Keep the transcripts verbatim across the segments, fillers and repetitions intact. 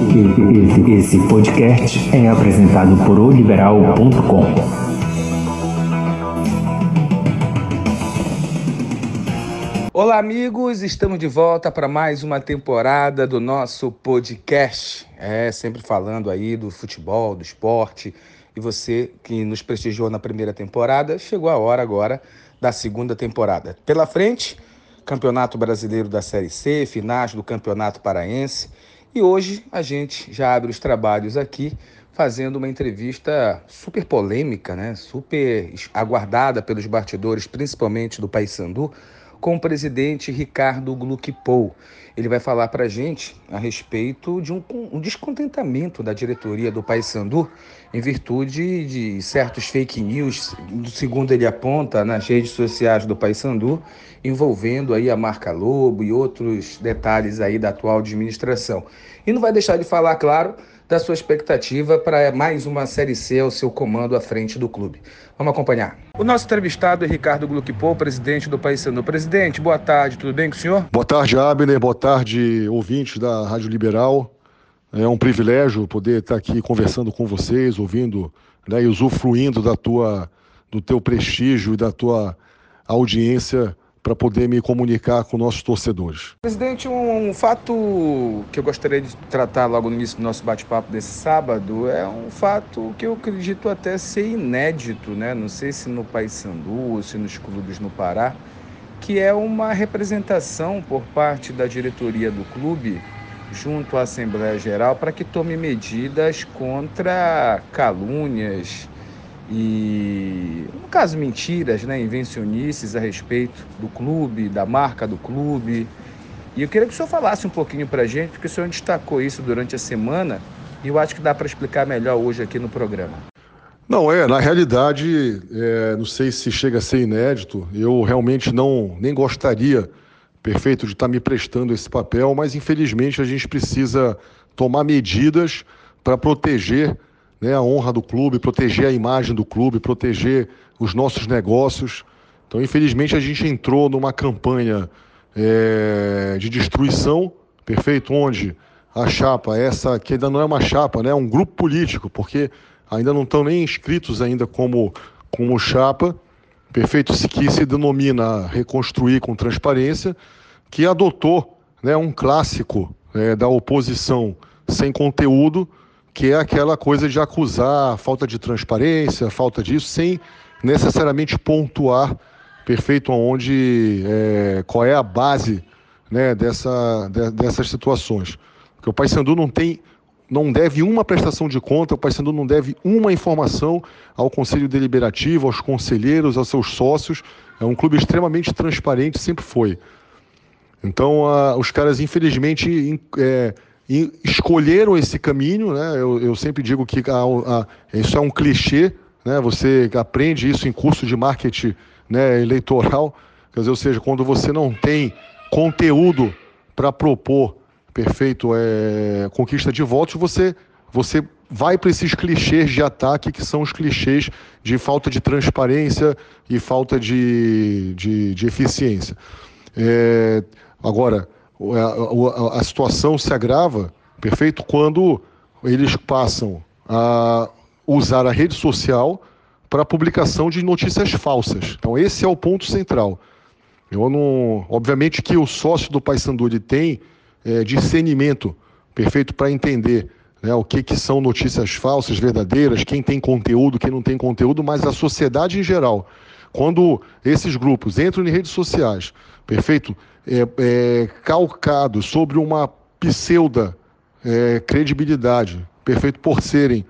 Esse, esse podcast é apresentado por o liberal ponto com. Olá, amigos, estamos de volta para mais uma temporada do nosso podcast. É, sempre falando aí do futebol, do esporte. E você que nos prestigiou na primeira temporada, chegou a hora agora da segunda temporada. Pela frente, Campeonato Brasileiro da Série C, finais do Campeonato Paraense. E hoje a gente já abre os trabalhos aqui fazendo uma entrevista super polêmica, né? Super aguardada pelos bastidores, principalmente do Paysandu, com o presidente Ricardo Gluckpol. Ele vai falar para a gente a respeito de um, um descontentamento da diretoria do Paysandu em virtude de certos fake news, segundo ele aponta, nas redes sociais do Paysandu, envolvendo aí a marca Lobo e outros detalhes aí da atual administração. E não vai deixar de falar, claro, da sua expectativa para mais uma Série C ao seu comando à frente do clube. Vamos acompanhar. O nosso entrevistado é Ricardo Gluckpol, presidente do Paysandu. Presidente, boa tarde, tudo bem com o senhor? Boa tarde, Abner, boa tarde, ouvintes da Rádio Liberal. É um privilégio poder estar aqui conversando com vocês, ouvindo, né, e usufruindo da tua, do teu prestígio e da tua audiência para poder me comunicar com nossos torcedores. Presidente, um, um fato que eu gostaria de tratar logo no início do nosso bate-papo desse sábado é um fato que eu acredito até ser inédito, né? Não sei se no Paysandu ou se nos clubes no Pará, que é uma representação por parte da diretoria do clube junto à Assembleia Geral para que tome medidas contra calúnias e, no caso, mentiras, né, invencionices a respeito do clube, da marca do clube. E eu queria que o senhor falasse um pouquinho para a gente, porque o senhor destacou isso durante a semana e eu acho que dá para explicar melhor hoje aqui no programa. Não, é, na realidade, é, não sei se chega a ser inédito, eu realmente não nem gostaria, perfeito, de estar me prestando esse papel, mas infelizmente a gente precisa tomar medidas para proteger, né, a honra do clube, proteger a imagem do clube, proteger os nossos negócios. Então, infelizmente, a gente entrou numa campanha é, de destruição, perfeito, onde a chapa, essa que ainda não é uma chapa, né, é um grupo político, porque ainda não estão nem inscritos ainda como, como chapa, perfeito, que se denomina Reconstruir com Transparência, que adotou, né, um clássico é, da oposição sem conteúdo, que é aquela coisa de acusar falta de transparência, falta disso, sem necessariamente pontuar, perfeito, aonde, é, qual é a base, né, dessa, de, dessas situações. Porque o Paysandu não tem, não deve uma prestação de conta, o Paysandu não deve uma informação ao Conselho Deliberativo, aos conselheiros, aos seus sócios. É um clube extremamente transparente, sempre foi. Então, a, os caras, infelizmente, é, e escolheram esse caminho, né? Eu, eu sempre digo que a, a, isso é um clichê, né? Você aprende isso em curso de marketing, né, eleitoral, quer dizer, ou seja, quando você não tem conteúdo para propor, perfeito, é, conquista de votos, você, você vai para esses clichês de ataque, que são os clichês de falta de transparência e falta de, de, de eficiência. É, agora, A, a, a situação se agrava, perfeito, quando eles passam a usar a rede social para a publicação de notícias falsas. Então esse é o ponto central. Eu não, obviamente que o sócio do Paysandu ele tem é, discernimento, perfeito, para entender, né, o que, que são notícias falsas, verdadeiras, quem tem conteúdo, quem não tem conteúdo, mas a sociedade em geral, quando esses grupos entram em redes sociais, perfeito, É, é, calcado sobre uma pseudo é, credibilidade, perfeito, por serem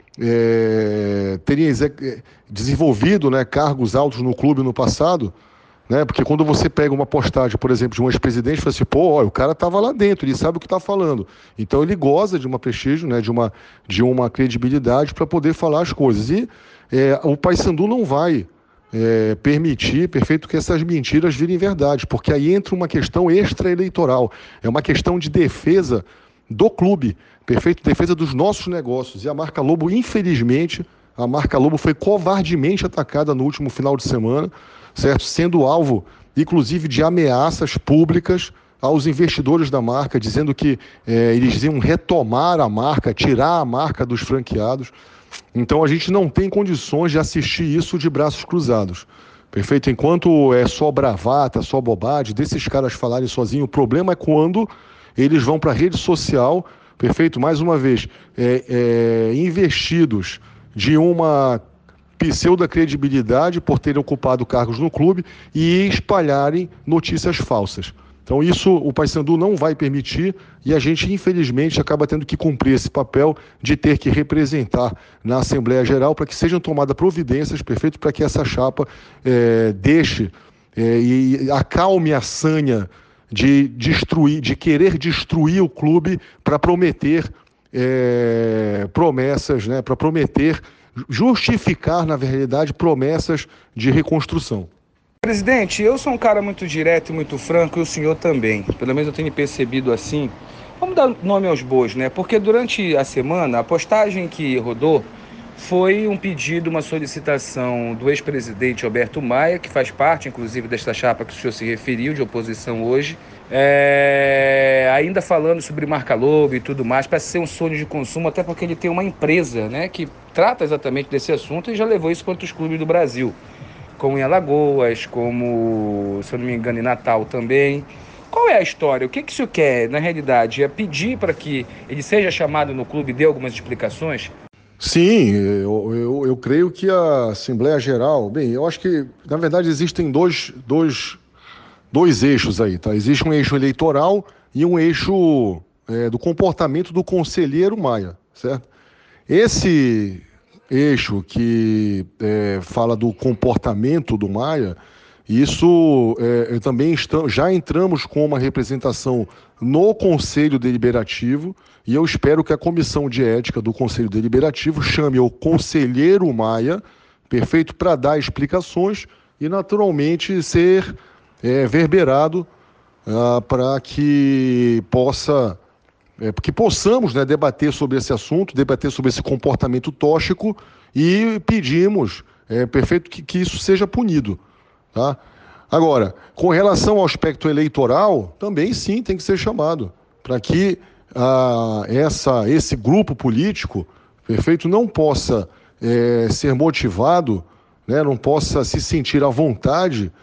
é, terem exec... desenvolvido, né, cargos altos no clube no passado, né, porque quando você pega uma postagem, por exemplo, de um ex-presidente, fala assim, pô, ó, o cara estava lá dentro, ele sabe o que está falando. Então ele goza de uma prestígio, né, de uma, de uma credibilidade para poder falar as coisas. E é, o Paysandu não vai É, permitir, perfeito, que essas mentiras virem verdade, porque aí entra uma questão extra-eleitoral, é uma questão de defesa do clube, perfeito, defesa dos nossos negócios, e a marca Lobo, infelizmente, a marca Lobo foi covardemente atacada no último final de semana, certo, sendo alvo, inclusive, de ameaças públicas, aos investidores da marca, dizendo que é, eles iam retomar a marca, tirar a marca dos franqueados. Então a gente não tem condições de assistir isso de braços cruzados. Perfeito? Enquanto é só bravata, só bobagem, desses caras falarem sozinhos, o problema é quando eles vão para a rede social, perfeito? Mais uma vez, é, é, investidos de uma pseudo-credibilidade por terem ocupado cargos no clube e espalharem notícias falsas. Então isso o Paysandu não vai permitir e a gente, infelizmente, acaba tendo que cumprir esse papel de ter que representar na Assembleia Geral para que sejam tomadas providências, perfeito, para que essa chapa é, deixe é, e acalme a sanha de destruir, de querer destruir o clube para prometer é, promessas, né, para prometer, justificar, na verdade, promessas de reconstrução. Presidente, eu sou um cara muito direto e muito franco, e o senhor também. Pelo menos eu tenho percebido assim. Vamos dar nome aos bois, né? Porque durante a semana, a postagem que rodou foi um pedido, uma solicitação do ex-presidente Alberto Maia, que faz parte, inclusive, desta chapa que o senhor se referiu, de oposição hoje, é... ainda falando sobre marca Lobo e tudo mais, para ser um sonho de consumo, até porque ele tem uma empresa, né, que trata exatamente desse assunto e já levou isso para outros clubes do Brasil, como em Alagoas, como, se eu não me engano, em Natal também. Qual é a história? O que, que o senhor quer, na realidade? É pedir para que ele seja chamado no clube e dê algumas explicações? Sim, eu, eu, eu creio que a Assembleia Geral... Bem, eu acho que, na verdade, existem dois, dois, dois eixos aí, tá? Existe um eixo eleitoral e um eixo é, do comportamento do conselheiro Maia, certo? Esse eixo que é, fala do comportamento do Maia, isso é, também estamos, já entramos com uma representação no Conselho Deliberativo e eu espero que a Comissão de Ética do Conselho Deliberativo chame o conselheiro Maia, perfeito, para dar explicações e naturalmente ser é, verberado ah, para que possa... É, que possamos, né, debater sobre esse assunto, debater sobre esse comportamento tóxico e pedimos, é, perfeito, que, que isso seja punido. Tá? Agora, com relação ao aspecto eleitoral, também sim tem que ser chamado, para que ah, essa, esse grupo político, perfeito, não possa é, ser motivado, né, não possa se sentir à vontade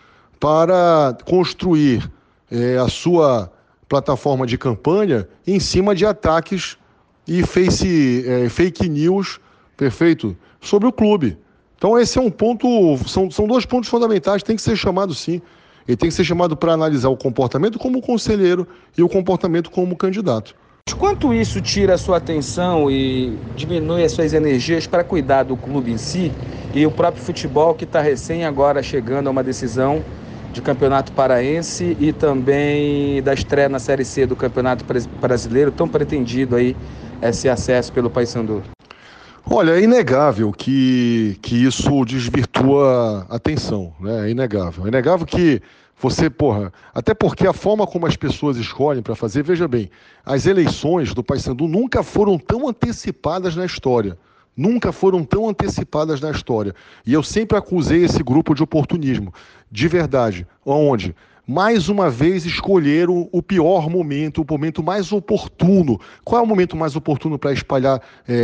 para construir é, a sua plataforma de campanha em cima de ataques e face, é, fake news, perfeito, sobre o clube. Então esse é um ponto, são, são dois pontos fundamentais, tem que ser chamado sim. Ele tem que ser chamado para analisar o comportamento como conselheiro e o comportamento como candidato. Quanto isso tira a sua atenção e diminui as suas energias para cuidar do clube em si e o próprio futebol que está recém agora chegando a uma decisão de Campeonato Paraense e também da estreia na Série C do Campeonato Brasileiro, tão pretendido aí esse acesso pelo Paysandu? Olha, é inegável que, que isso desvirtua a atenção, né? É inegável. É inegável que você, porra, até porque a forma como as pessoas escolhem para fazer, veja bem, as eleições do Paysandu nunca foram tão antecipadas na história. Nunca foram tão antecipadas na história. E eu sempre acusei esse grupo de oportunismo. De verdade. Onde? Mais uma vez escolheram o pior momento, o momento mais oportuno. Qual é o momento mais oportuno para espalhar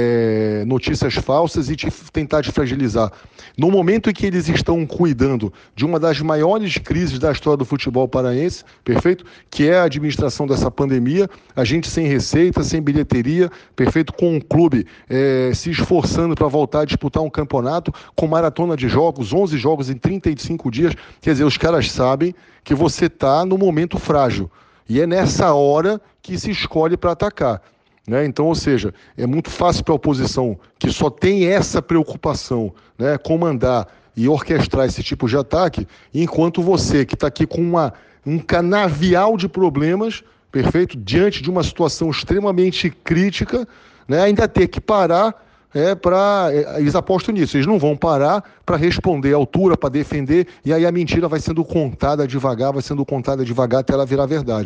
é, notícias falsas e te, tentar te fragilizar? No momento em que eles estão cuidando de uma das maiores crises da história do futebol paraense, perfeito? Que é a administração dessa pandemia, a gente sem receita, sem bilheteria, perfeito? Com um clube é, se esforçando para voltar a disputar um campeonato com maratona de jogos, onze jogos em trinta e cinco dias. Quer dizer, os caras sabem que você está no momento frágil. E é nessa hora que se escolhe para atacar. Né? Então, ou seja, é muito fácil para a oposição, que só tem essa preocupação, né, comandar e orquestrar esse tipo de ataque, enquanto você, que está aqui com uma, um canavial de problemas, perfeito, diante de uma situação extremamente crítica, né, ainda ter que parar. É para eles apostam nisso, eles não vão parar para responder à altura, para defender, e aí a mentira vai sendo contada devagar, vai sendo contada devagar até ela virar verdade.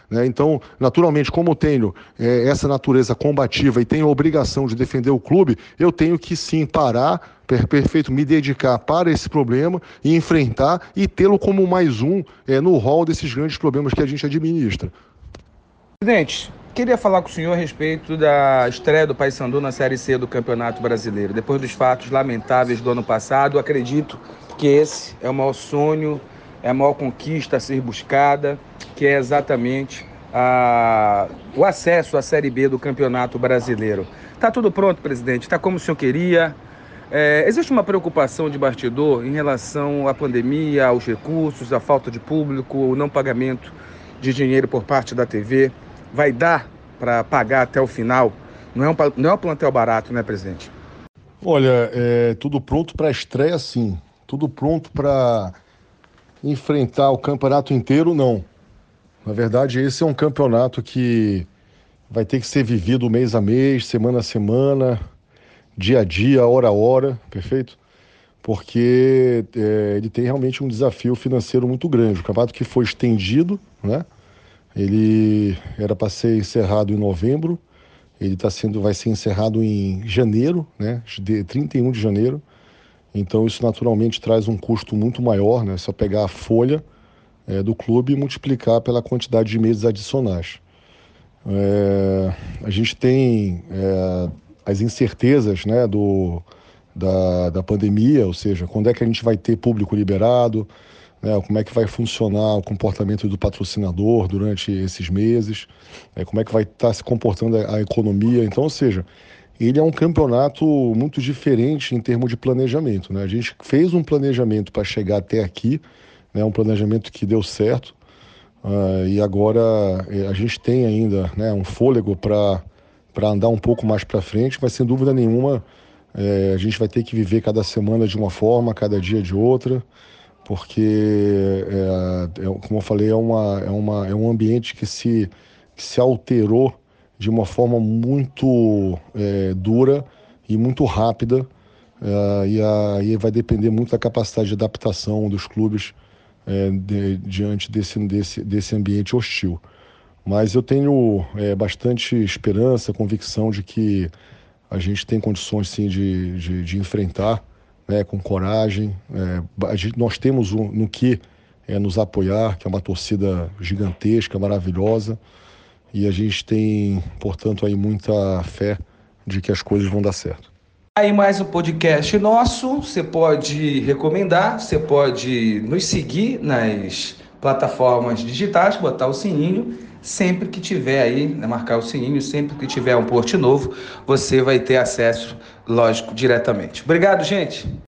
né? Então, naturalmente, como eu tenho é, essa natureza combativa e tenho a obrigação de defender o clube, eu tenho que sim parar, per- perfeito, me dedicar para esse problema e enfrentar e tê-lo como mais um é, no rol desses grandes problemas que a gente administra. Presidente, queria falar com o senhor a respeito da estreia do Paysandu na Série C do Campeonato Brasileiro. Depois dos fatos lamentáveis do ano passado, acredito que esse é o maior sonho, é a maior conquista a ser buscada, que é exatamente a, o acesso à Série B do Campeonato Brasileiro. Está tudo pronto, presidente? Está como o senhor queria? É, existe uma preocupação de bastidor em relação à pandemia, aos recursos, à falta de público, o não pagamento de dinheiro por parte da T V. Vai dar para pagar até o final? Não é um, não é um plantel barato, né, presidente? Olha, é tudo pronto para a estreia, sim. Tudo pronto para enfrentar o campeonato inteiro, não. Na verdade, esse é um campeonato que vai ter que ser vivido mês a mês, semana a semana, dia a dia, hora a hora, perfeito? Porque é, ele tem realmente um desafio financeiro muito grande. O campeonato que foi estendido, né? Ele era para ser encerrado em novembro, ele tá sendo, vai ser encerrado em janeiro, né? De trinta e um de janeiro. Então isso naturalmente traz um custo muito maior, né? Só pegar a folha é, do clube e multiplicar pela quantidade de meses adicionais. É, a gente tem é, as incertezas, né, do, da, da pandemia, ou seja, quando é que a gente vai ter público liberado, né, como é que vai funcionar o comportamento do patrocinador durante esses meses, né, como é que vai estar se comportando a, a economia. Então, ou seja, ele é um campeonato muito diferente em termos de planejamento, né? A gente fez um planejamento para chegar até aqui, né, um planejamento que deu certo. Uh, e agora eh, a gente tem ainda, né, um fôlego para para andar um pouco mais para frente, mas sem dúvida nenhuma eh, a gente vai ter que viver cada semana de uma forma, cada dia de outra, porque, é, é, como eu falei, é, uma, é, uma, é um ambiente que se, que se alterou de uma forma muito é, dura e muito rápida, é, e aí vai depender muito da capacidade de adaptação dos clubes É, de, diante desse, desse, desse ambiente hostil. Mas eu tenho é, bastante esperança, convicção de que a gente tem condições sim de, de, de enfrentar, né, com coragem. É, a gente, nós temos um, no que é, nos apoiar, que é uma torcida gigantesca, maravilhosa, e a gente tem, portanto, aí muita fé de que as coisas vão dar certo. Aí mais um podcast nosso, você pode recomendar, você pode nos seguir nas plataformas digitais, botar o sininho, sempre que tiver aí, né, marcar o sininho, sempre que tiver um post novo, você vai ter acesso, lógico, diretamente. Obrigado, gente!